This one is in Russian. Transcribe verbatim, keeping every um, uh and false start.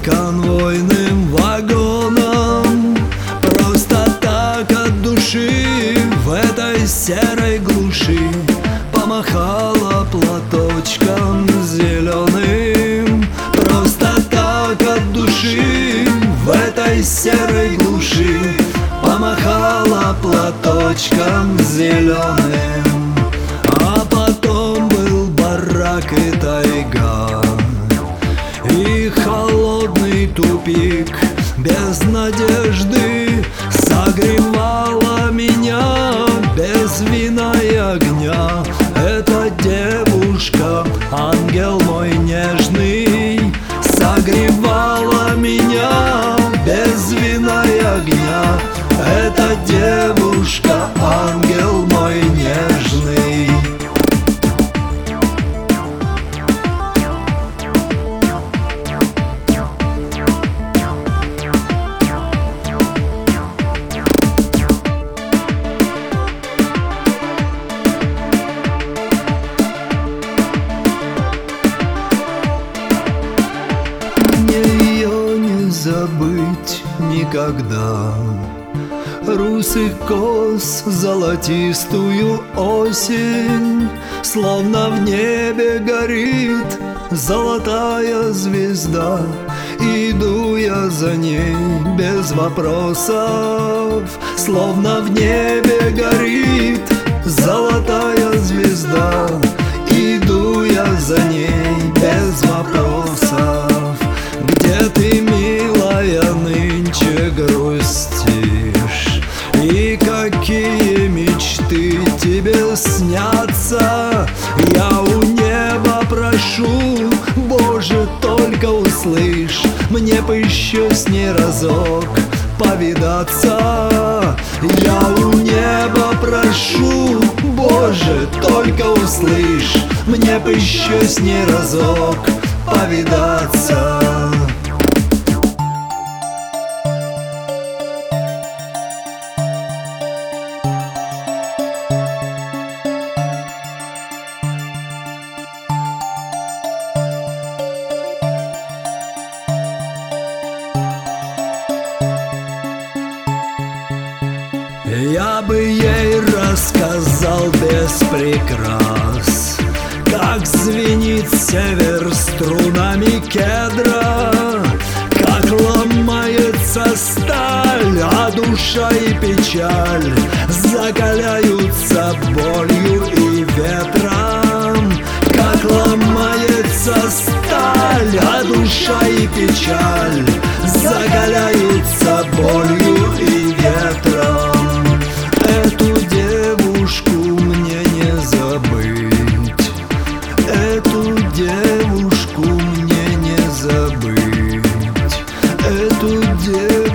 конвойным вагоном. Просто так от души в этой серой глуши помахала платочком зеленым. Просто так от души в этой серой глуши помахала платочком зеленым. А потом был барак и тайга, и холодный тупик без надежды согревала меня без вина и огня. Эта девушка, ангел мой нежный, согревала меня без вина и огня. Эта девушка, ангел мой нежный. Забыть никогда русых кос золотистую осень, словно в небе горит золотая звезда. Иду я за ней без вопросов, словно в небе горит золотая звезда. Иду я за ней без вопросов. Где ты, милая, нынче грустишь? И какие мечты тебе снятся? Я у неба прошу, Боже, только услышь, мне бы еще с ней разок повидаться. Я у неба прошу, Боже, только услышь, мне бы еще с ней разок повидаться. Я бы ей рассказал без прикрас, как звенит север струнами кедра, как ломается сталь, а душа и печаль закаляются болью и ветром. Как ломается сталь, а душа и печаль закаляются болью и ветром. Эту девушку мне не забыть, эту девушку мне не забыть, эту девушку